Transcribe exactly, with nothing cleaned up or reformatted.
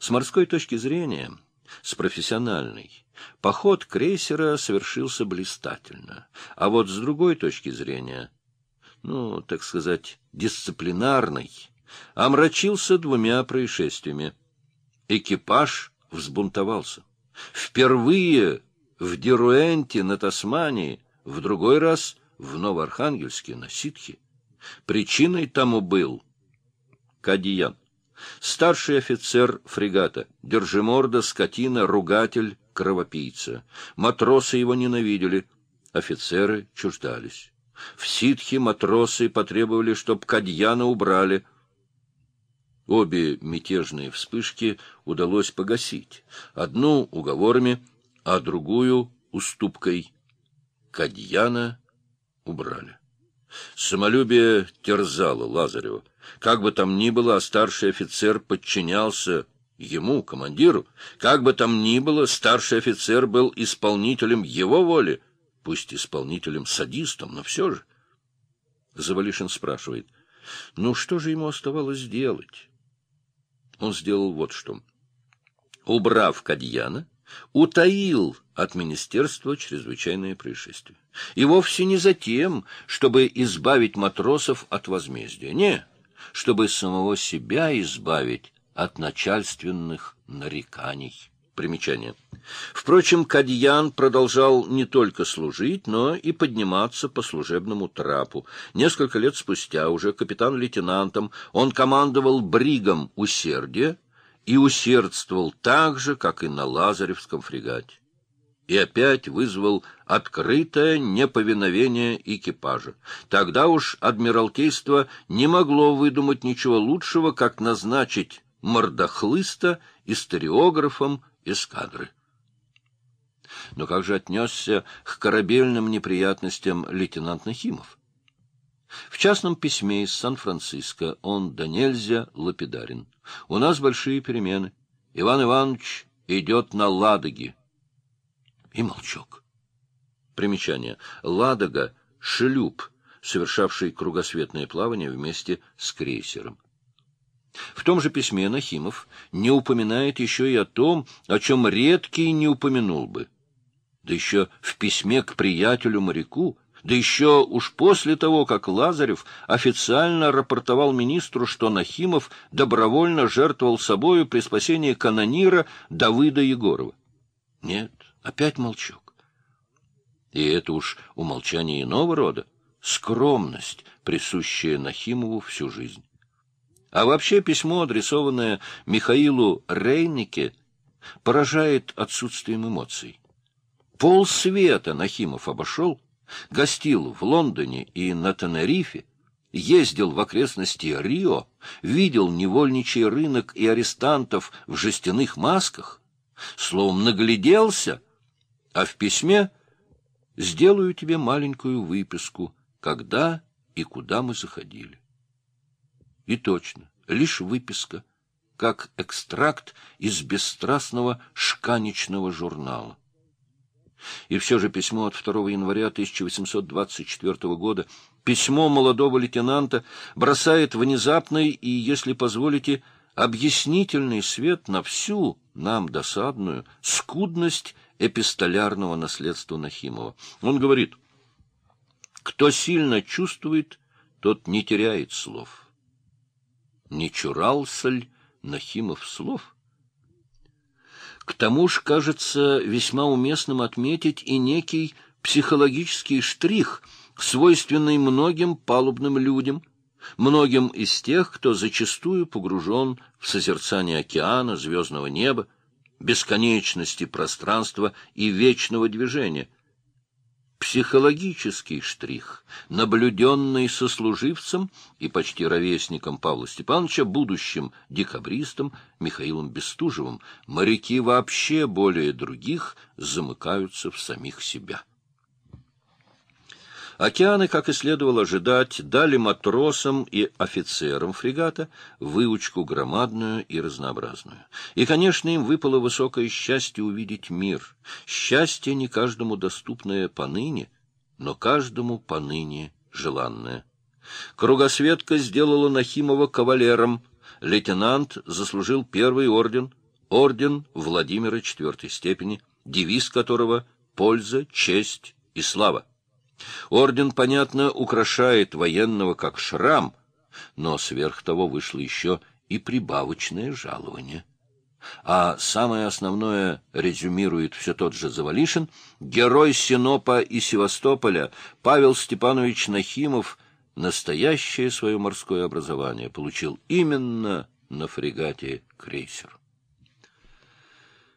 С морской точки зрения, с профессиональной, поход крейсера совершился блистательно, а вот с другой точки зрения, ну, так сказать, дисциплинарной, омрачился двумя происшествиями. Экипаж взбунтовался. Впервые в Деруэнте на Тасмании, в другой раз в Новоархангельске на Ситхе. Причиной тому был Кадьян, старший офицер фрегата, держиморда, скотина, ругатель, кровопийца. Матросы его ненавидели, офицеры чуждались. В Ситхе матросы потребовали, чтоб Кадьяна убрали. Обе мятежные вспышки удалось погасить. Одну уговорами, а другую уступкой. Кадьяна убрали. Самолюбие терзало Лазарева. Как бы там ни было, а старший офицер подчинялся ему, командиру. Как бы там ни было, старший офицер был исполнителем его воли, пусть исполнителем-садистом, но все же. Завалишин спрашивает, ну что же ему оставалось делать? Он сделал вот что. Убрав Кадьяна, утаил от министерства чрезвычайное происшествие. И вовсе не за тем, чтобы избавить матросов от возмездия. Не, чтобы самого себя избавить от начальственных нареканий. Примечание. Впрочем, Кадьян продолжал не только служить, но и подниматься по служебному трапу. Несколько лет спустя, уже капитан-лейтенантом, он командовал бригом «Усердие» и усердствовал так же, как и на Лазаревском фрегате. И опять вызвал открытое неповиновение экипажа. Тогда уж Адмиралтейство не могло выдумать ничего лучшего, как назначить мордохлыста историографом эскадры. Но как же отнесся к корабельным неприятностям лейтенант Нахимов? В частном письме из Сан-Франциско он да нельзя лапидарен. У нас большие перемены. Иван Иванович идет на Ладоги. И молчок. Примечание. Ладога — шлюп, совершавший кругосветное плавание вместе с крейсером. В том же письме Нахимов не упоминает еще и о том, о чем редкий не упомянул бы. Да еще в письме к приятелю-моряку, да еще уж после того, как Лазарев официально рапортовал министру, что Нахимов добровольно жертвовал собою при спасении канонира Давыда Егорова. Нет, опять молчок. И это уж умолчание иного рода, скромность, присущая Нахимову всю жизнь. А вообще письмо, адресованное Михаилу Рейнике, поражает отсутствием эмоций. Полсвета Нахимов обошел, гостил в Лондоне и на Тенерифе, ездил в окрестности Рио, видел невольничий рынок и арестантов в жестяных масках, словом, нагляделся, а в письме сделаю тебе маленькую выписку, когда и куда мы заходили. И точно, лишь выписка, как экстракт из бесстрастного шканечного журнала. И все же письмо от второго января тысяча восемьсот двадцать четвёртого года, письмо молодого лейтенанта, бросает внезапный и, если позволите, объяснительный свет на всю нам досадную скудность эпистолярного наследства Нахимова. Он говорит, кто сильно чувствует, тот не теряет слов. Не чурался ль Нахимов слов? К тому же, кажется, весьма уместным отметить и некий психологический штрих, свойственный многим палубным людям, многим из тех, кто зачастую погружен в созерцание океана, звездного неба, бесконечности пространства и вечного движения. Психологический штрих, наблюденный сослуживцем и почти ровесником Павла Степановича, будущим декабристом Михаилом Бестужевым, моряки вообще более других замыкаются в самих себя. Океаны, как и следовало ожидать, дали матросам и офицерам фрегата выучку громадную и разнообразную. И, конечно, им выпало высокое счастье увидеть мир. Счастье не каждому доступное поныне, но каждому поныне желанное. Кругосветка сделала Нахимова кавалером. Лейтенант заслужил первый орден, орден Владимира четвертой степени, девиз которого «Польза, честь и слава». Орден, понятно, украшает военного как шрам, но сверх того вышло еще и прибавочное жалование. А самое основное резюмирует все тот же Завалишин: герой Синопа и Севастополя Павел Степанович Нахимов настоящее свое морское образование получил именно на фрегате «Крейсер».